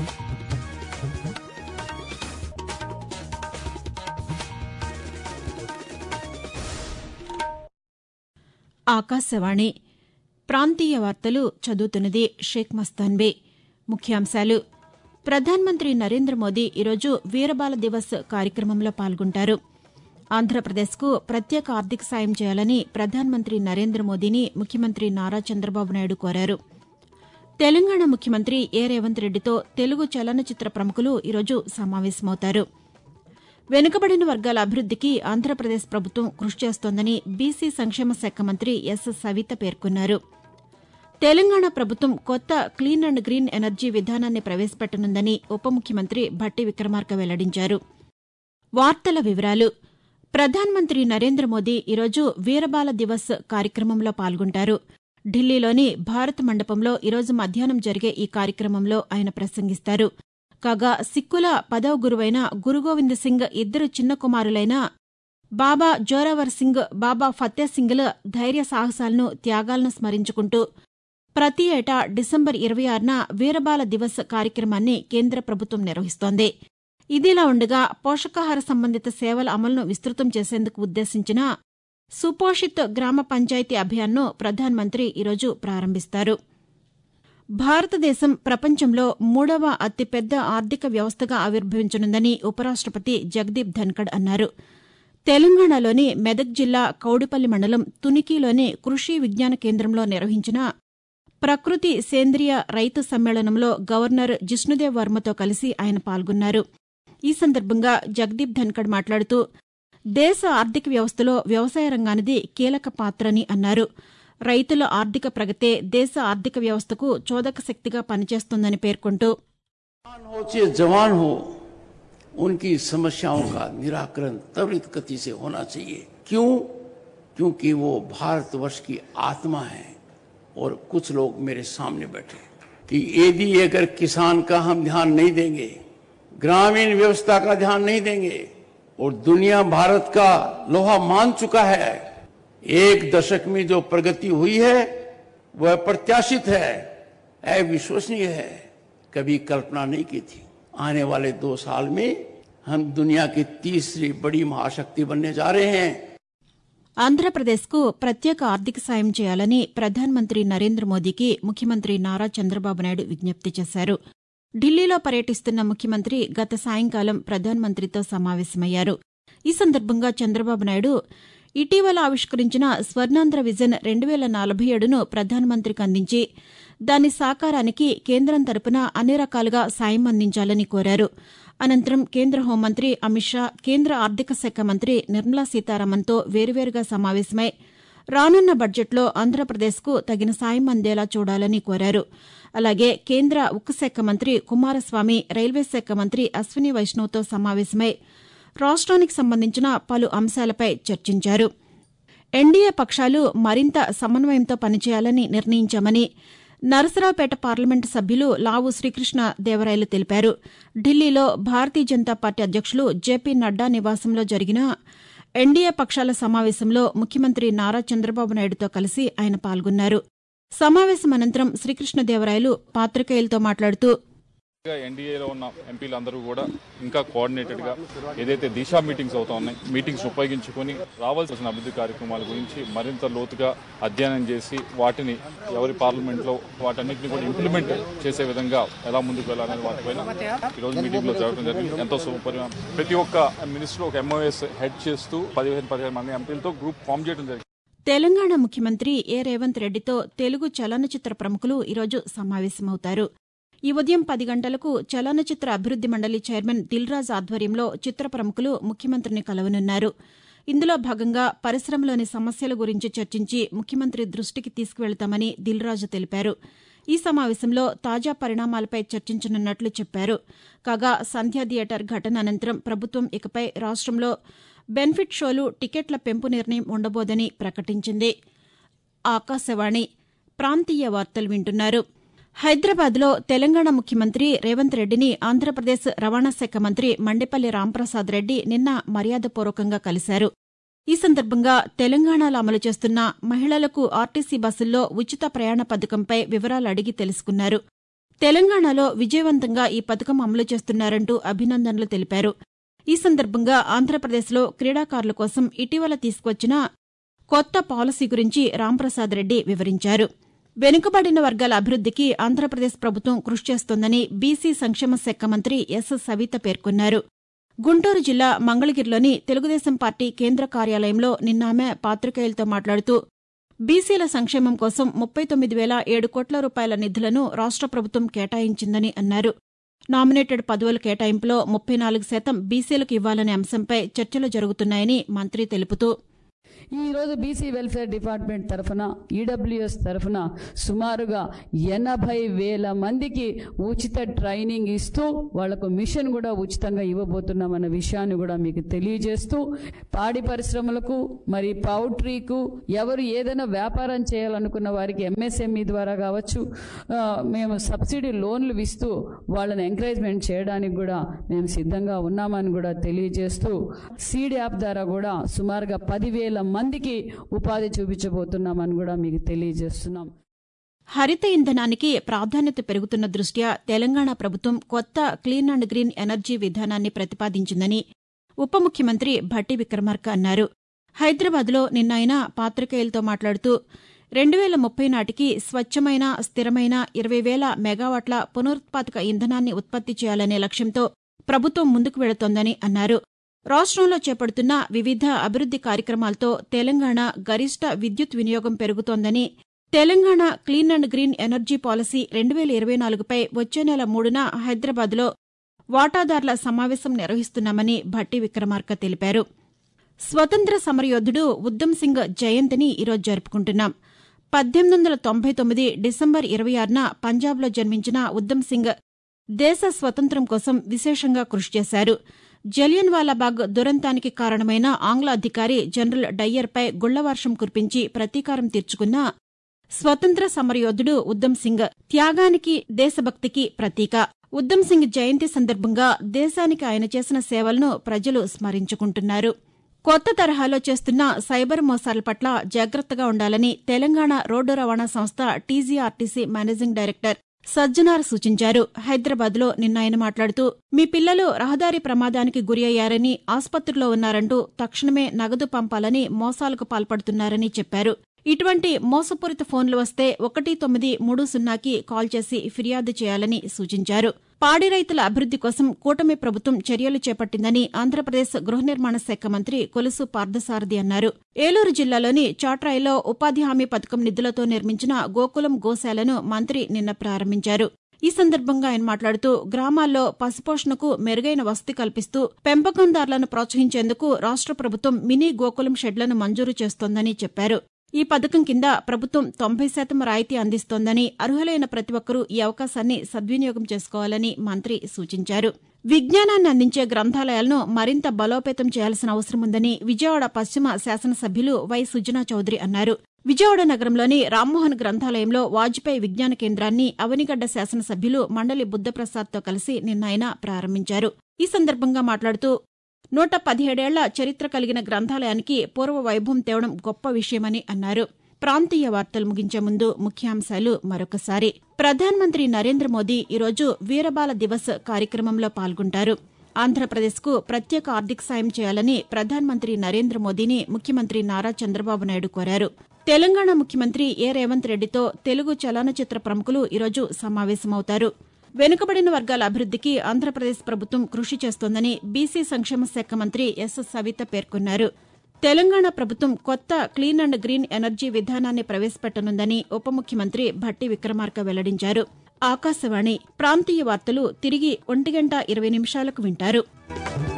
ఆకాశవాణి ప్రాంతీయ వార్తలు చదువుతున్నది షేక్ మస్తాన్బీ. ముఖ్యాంశాలు. ప్రధానమంత్రి నరేంద్ర మోదీ ఈరోజు వీరబాల దివస్ కార్యక్రమంలో పాల్గొంటారు. ఆంధ్రప్రదేశ్కు ప్రత్యేక ఆర్థిక సాయం చేయాలని ప్రధానమంత్రి నరేంద్ర మోదీని ముఖ్యమంత్రి నారా చంద్రబాబు నాయుడు కోరారు. తెలంగాణ ముఖ్యమంత్రి ఏ రేవంత్ రెడ్డితో తెలుగు చలనచిత్ర ప్రముఖులు ఈరోజు సమావేశమవుతారు. వెనుకబడిన వర్గాల అభివృద్దికి ఆంధ్రప్రదేశ్ ప్రభుత్వం కృషి చేస్తోందని బీసీ సంక్షేమ శాఖ మంత్రి ఎస్ సవిత పేర్కొన్నారు. తెలంగాణ ప్రభుత్వం కొత్త క్లీన్ అండ్ గ్రీన్ ఎనర్జీ విధానాన్ని ప్రవేశపెట్టనుందని ఉప ముఖ్యమంత్రి భట్టి విక్రమార్క వెల్లడించారు. వార్తల వివరాలు. ప్రధానమంత్రి నరేంద్ర మోదీ ఈరోజు వీరబాల దివస్ కార్యక్రమంలో పాల్గొంటారు. ఢిల్లీలోని భారత్ మండపంలో ఈరోజు మధ్యాహ్నం జరిగే ఈ కార్యక్రమంలో ఆయన ప్రసంగిస్తారు. కాగా సిక్కుల 10వ గురువైన గురుగోవింద్ సింగ్ ఇద్దరు చిన్న కుమారులైన బాబా జోరావర్ సింగ్, బాబా ఫతే సింగ్ల ధైర్య సాహసాలను, త్యాగాలను స్మరించుకుంటూ ప్రతి ఏటా డిసెంబర్ 26న వీరబాల దివస్ కార్యక్రమాన్ని కేంద్ర ప్రభుత్వం నిర్వహిస్తోంది. ఇదిలా ఉండగా పోషకాహార సంబంధిత సేవల అమలును విస్తృతం చేసేందుకు ఉద్దేశించిన సుపోషిత్ గ్రామ పంచాయతీ అభియాన్ను ప్రధానమంత్రి ఈరోజు ప్రారంభిస్తారు. భారతదేశం ప్రపంచంలో 3వ అతిపెద్ద ఆర్థిక వ్యవస్థగా ఆవిర్భవించనుందని ఉపరాష్టపతి జగదీప్ ధన్కడ్ అన్నారు. తెలంగాణలోని మెదక్ జిల్లా కౌడిపల్లి మండలం తునికిలోని కృషి విజ్ఞాన కేంద్రంలో నిర్వహించిన ప్రకృతి సేంద్రియ రైతు సమ్మేళనంలో గవర్నర్ జిష్ణుదేవ్ వర్మతో కలిసి ఆయన పాల్గొన్నారు. ఈ సందర్భంగా జగదీప్ ధన్కడ్ మాట్లాడుతూ దేశ ఆర్థిక వ్యవస్థలో వ్యవసాయ రంగానిది కీలక పాత్రని అన్నారు. రైతుల ఆర్థిక ప్రగతే దేశ ఆర్థిక వ్యవస్థకు చోదక శక్తిగా పనిచేస్తుందని పేర్కొంటూ जवान हो उनकी समस्याओं का निराकरण त्वरित गति से होना चाहिए। क्यों? क्योंकि वो भारतवर्ष की आत्मा है। और कुछ लोग मेरे सामने बैठे कि यदि अगर किसान का हम ध्यान नहीं देंगे, ग्रामीण व्यवस्था का ध्यान नहीं देंगे और दुनिया भारत का लोहा मान चुका है, एक दशक में जो प्रगति हुई है वह प्रत्याशित है, अविश्वसनीय है, कभी कल्पना नहीं की थी। आने वाले 2 साल में हम दुनिया की तीसरी बड़ी महाशक्ति बनने जा रहे हैं। ఆంధ్రప్రదేశ్కు ప్రత్యేక ఆర్థిక సాయం చేయాలని ప్రధానమంత్రి నరేంద్ర మోదీకి ముఖ్యమంత్రి నారా చంద్రబాబు నాయుడు విజ్ఞప్తి చేశారు. ఢిల్లీలో పర్యటిస్తున్న ముఖ్యమంత్రి గత సాయంకాలం ప్రధానమంత్రితో సమావేశమయ్యారు. ఈ సందర్భంగా చంద్రబాబు నాయుడు ఇటీవల ఆవిష్కరించిన స్వర్ణాంధ్ర విజన్ 2047ను ప్రధానమంత్రికి అందించి దాని సాకారానికి కేంద్రం తరపున అన్ని రకాలుగా సాయం అందించాలని కోరారు. అనంతరం కేంద్ర హోంమంత్రి అమిత్ షా, కేంద్ర ఆర్థిక శాఖ మంత్రి నిర్మలా సీతారామన్తో వేరువేరుగా సమావేశమై రానున్న బడ్జెట్లో ఆంధ్రప్రదేశ్కు తగిన సాయం అందేలా చూడాలని కోరారు. అలాగే కేంద్ర ఉక్కు శాఖ మంత్రి కుమారస్వామి, రైల్వే శాఖ మంత్రి అశ్విని వైష్ణవ్తో సమావేశమై రాష్ట్రానికి సంబంధించిన పలు అంశాలపై చర్చించారు. ఎన్డీఏ పక్షాలు మరింత సమన్వయంతో పనిచేయాలని నిర్ణయించామని నరసరావుపేట పార్లమెంటు సభ్యులు లావు శ్రీకృష్ణదేవరాయలు తెలిపారు. ఢిల్లీలో భారతీయ జనతా పార్టీ అధ్యక్షులు జేపీ నడ్డా నివాసంలో జరిగిన ఎన్డీఏ పక్షాల సమావేశంలో ముఖ్యమంత్రి నారా చంద్రబాబు నాయుడుతో కలిసి ఆయన పాల్గొన్నారు. సమావేశం అనంతరం శ్రీకృష్ణదేవరాయలు పాతికేయులతో మాట్లాడుతూ ఎన్డీఏలో ఉన్న ఎంపీలందరూ కూడా ఇంకా కోఆర్డినేటెడ్ గా ఏదైతే దిశా మీటింగ్స్ అవుతా ఉన్నాయి, మీటింగ్స్ ఉపయోగించుకొని రావాల్సిన అభివృద్ధి కార్యక్రమాల గురించి మరింత లోతుగా అధ్యయనం చేసి వాటిని ఎవరి పార్లమెంట్ లో వాటన్నిటిని కూడా ఇంప్లిమెంట్ చేసే విధంగా ఎలా ముందుకు వెళ్లాలనే వాటిపైన ఈరోజు మీటింగ్ లో జరగడం జరిగింది. ఎంతో శుభపరిణామం. ప్రతి ఒక్క మినిస్టర్ ఒక ఎంఓఎస్ హెడ్ చేస్తూ 15 మంది ఎంపీలతో గ్రూప్ ఫామ్ చేయడం జరిగింది. తెలంగాణ ముఖ్యమంత్రి ఏ రేవంత్ రెడ్డితో తెలుగు చలనచిత్ర ప్రముఖులు ఈరోజు సమావేశమవుతారు. ఈ ఉదయం 10 గంటలకు చలనచిత్ర అభివృద్ది మండలి చైర్మన్ దిల్రాజ్ ఆధ్వర్యంలో చిత్ర ప్రముఖులు ముఖ్యమంత్రిని కలవనున్నారు. ఇందులో భాగంగా పరిశ్రమలోని సమస్యల గురించి చర్చించి ముఖ్యమంత్రి దృష్టికి తీసుకువెళతామని దిల్రాజు తెలిపారు. ఈ సమావేశంలో తాజా పరిణామాలపై చర్చించనున్నట్లు చెప్పారు. కాగా సంధ్యా థియేటర్ ఘటన అనంతరం ప్రభుత్వం ఇకపై రాష్ట్రంలో బెనిఫిట్ షోలు, టికెట్ల పెంపు నిర్ణయం ఉండబోదని ప్రకటించింది. ఆకాశవాణి ప్రాంతీయ వార్తలు వింటున్నారు. హైదరాబాద్లో తెలంగాణ ముఖ్యమంత్రి రేవంత్ రెడ్డిని ఆంధ్రప్రదేశ్ రవాణా శాఖ మంత్రి మండెపల్లి రాంప్రసాద్ రెడ్డి నిన్న మర్యాదపూర్వకంగా కలిశారు. ఈ సందర్భంగా తెలంగాణలో అమలు చేస్తున్న మహిళలకు ఆర్టీసీ బస్సుల్లో ఉచిత ప్రయాణ పథకంపై వివరాలు అడిగి తెలుసుకున్నారు. తెలంగాణలో విజయవంతంగా ఈ పథకం అమలు చేస్తున్నారంటూ అభినందనలు తెలిపారు. ఈ సందర్భంగా ఆంధ్రప్రదేశ్లో క్రీడాకారుల కోసం ఇటీవల తీసుకువచ్చిన కొత్త పాలసీ గురించి రాంప్రసాద్ రెడ్డి వివరించారు. వెనుకబడిన వర్గాల అభివృద్దికి ఆంధ్రప్రదేశ్ ప్రభుత్వం కృషి చేస్తోందని బీసీ సంక్షేమ శాఖ మంత్రి ఎస్ సవిత పేర్కొన్నారు. గుంటూరు జిల్లా మంగళగిరిలోని తెలుగుదేశం పార్టీ కేంద్ర కార్యాలయంలో నిన్న ఆమె పాతికేయులతో మాట్లాడుతూ బీసీల సంక్షేమం కోసం 39,007 కోట్ల రూపాయల నిధులను రాష్ట ప్రభుత్వం కేటాయించిందని అన్నారు. నామినేటెడ్ పదవుల కేటాయింపులో 34% బీసీలకు ఇవ్వాలనే అంశంపై చర్చలు జరుగుతున్నాయని మంత్రి తెలుపుతూ ఈరోజు బీసీ వెల్ఫేర్ డిపార్ట్మెంట్ తరఫున ఈడబ్ల్యూఎస్ తరఫున సుమారుగా 80,000 మందికి ఉచిత ట్రైనింగ్ ఇస్తూ వాళ్లకు మిషన్ కూడా ఉచితంగా ఇవ్వబోతున్నామన్న విషయాన్ని కూడా మీకు తెలియజేస్తూ పాడి పరిశ్రమలకు మరి పౌల్ట్రీకు ఎవరు ఏదైనా వ్యాపారం చేయాలనుకున్న వారికి ఎంఎస్ఎంఈ ద్వారా కావచ్చు మేము సబ్సిడీ లోన్లు ఇస్తూ వాళ్ళని ఎంకరేజ్మెంట్ చేయడానికి కూడా మేము సిద్ధంగా ఉన్నామని కూడా తెలియజేస్తూ సీడ్ యాప్ ద్వారా కూడా సుమారుగా 10,000 మందికి ఉపాధి చూపించబోతున్నామని కూడా మీకు తెలియజేస్తున్నాం. హరిత ఇంధనానికి ప్రాధాన్యత పెరుగుతున్న దృష్ట్యా తెలంగాణ ప్రభుత్వం కొత్త క్లీన్ అండ్ గ్రీన్ ఎనర్జీ విధానాన్ని ప్రతిపాదించిందని ఉప ముఖ్యమంత్రి భట్టి విక్రమార్క అన్నారు. హైదరాబాద్లో నిన్న ఆయన పాతికేయులతో మాట్లాడుతూ 2030 నాటికి స్వచ్ఛమైన స్థిరమైన 20,000 మెగావాట్ల పునరుత్పాదక ఇంధనాన్ని ఉత్పత్తి చేయాలనే లక్ష్యంతో ప్రభుత్వం ముందుకు వెళుతోందని అన్నారు. రాష్ట్రంలో చేపడుతున్న వివిధ అభివృద్ది కార్యక్రమాలతో తెలంగాణ గరిష్ట విద్యుత్ వినియోగం పెరుగుతోందని, Telangana clean and green energy policy 2024పై వచ్చే నెల 3న హైదరాబాద్లో వాటాదారుల సమావేశం నిర్వహిస్తున్నామని భట్టి విక్రమార్క తెలిపారు. స్వతంత్ర సమరయోధుడు ఉద్దమ్ సింగ్ జయంతిని ఈరోజు జరుపుకుంటున్నాం. 1899 డిసెంబర్ 26న పంజాబ్లో జన్మించిన ఉద్దమ్ సింగ్ దేశ స్వతంత్రం కోసం విశేషంగా కృషి చేశారు. జలియన్వాలాబాగ్ దురంతానికి కారణమైన ఆంగ్ల అధికారి జనరల్ డయ్యర్పై గుళ్లవర్షం కురిపించి ప్రతీకారం తీర్చుకున్న స్వతంత్ర సమరయోధుడు ఉద్దమ్ సింగ్ త్యాగానికి దేశభక్తికి ప్రతీక. ఉద్దమ్ సింగ్ జయంతి సందర్భంగా దేశానికి ఆయన చేసిన సేవలను ప్రజలు స్మరించుకుంటున్నారు. కొత్త తరహాలో చేస్తున్న సైబర్ మోసాల పట్ల జాగ్రత్తగా ఉండాలని తెలంగాణ రోడ్డు రవాణా సంస్థ టీజీఆర్టీసీ మేనేజింగ్ డైరెక్టర్ సజ్జనార్ సూచించారు. హైదరాబాద్లో నిన్న ఆయన మాట్లాడుతూ మీ పిల్లలు రహదారి ప్రమాదానికి గురి అయ్యారని, ఆస్పత్రిలో ఉన్నారంటూ తక్షణమే నగదు పంపాలని మోసాలకు పాల్పడుతున్నారని చెప్పారు. ఇటువంటి మోసపూరిత ఫోన్లు వస్తే 1930కి కాల్ చేసి ఫిర్యాదు చేయాలని సూచించారు. పాడి రైతుల అభివృద్ది కోసం కూటమి ప్రభుత్వం చర్యలు చేపట్టిందని ఆంధ్రప్రదేశ్ గృహ నిర్మాణ శాఖ మంత్రి కొలుసు పార్థసారథి అన్నారు. ఏలూరు జిల్లాలోని చాట్రాయిలో ఉపాధి హామీ పథకం నిధులతో నిర్మించిన గోకులం గోశాలను మంత్రి నిన్న ప్రారంభించారు. ఈ సందర్భంగా ఆయన మాట్లాడుతూ గ్రామాల్లో పశుపోషణకు మెరుగైన వసతి కల్పిస్తూ పెంపకందారులను ప్రోత్సహించేందుకు రాష్ట ప్రభుత్వం మినీ గోకులం షెడ్లను మంజూరు చేస్తోందని చెప్పారు. ఈ పథకం కింద ప్రభుత్వం 90% రాయితీ అందిస్తోందని, అర్హులైన ప్రతి ఒక్కరూ ఈ అవకాశాన్ని సద్వినియోగం చేసుకోవాలని మంత్రి సూచించారు. విజ్ఞానాన్ని అందించే గ్రంథాలయాలను మరింత బలోపేతం చేయాల్సిన అవసరం ఉందని విజయవాడ పశ్చిమ శాసనసభ్యులు వై సుజనా చౌదరి అన్నారు. విజయవాడ నగరంలోని రామ్మోహన్ గ్రంథాలయంలో వాజ్పేయి విజ్ఞాన కేంద్రాన్ని అవనిగడ్డ శాసనసభ్యులు మండలి బుద్ధప్రసాద్తో కలిసి నిన్న ఆయన ప్రారంభించారు. ఈ సందర్భంగా మాట్లాడుతూ 117 ఏళ్ల చరిత్ర కలిగిన గ్రంథాలయానికి పూర్వ వైభవం తేవడం గొప్ప విషయమని అన్నారు. ప్రాంతీయ వార్తలు ముగించే ముందు ముఖ్యాంశాలు మరొకసారి. ప్రధానమంత్రి నరేంద్ర మోదీ ఈరోజు వీరబాల దివస్ కార్యక్రమంలో పాల్గొంటారు. ఆంధ్రప్రదేశ్కు ప్రత్యేక ఆర్థిక సాయం చేయాలని ప్రధానమంత్రి నరేంద్ర మోదీని ముఖ్యమంత్రి నారా చంద్రబాబు నాయుడు కోరారు. తెలంగాణ ముఖ్యమంత్రి ఏ రేవంత్ రెడ్డితో తెలుగు చలనచిత్ర ప్రముఖులు ఈరోజు సమావేశమవుతారు. వెనుకబడిన వర్గాల అభివృద్దికి ఆంధ్రప్రదేశ్ ప్రభుత్వం కృషి చేస్తోందని బీసీ సంక్షేమ శాఖ మంత్రి ఎస్ సవిత పేర్కొన్నారు. తెలంగాణ ప్రభుత్వం కొత్త క్లీన్ అండ్ గ్రీన్ ఎనర్జీ విధానాన్ని ప్రవేశపెట్టనుందని ఉప ముఖ్యమంత్రి భట్టి విక్రమార్క వెల్లడించారు. ఆకాశవాణి ప్రాంతీయ వార్తలు తిరిగి 1:20 వింటారు.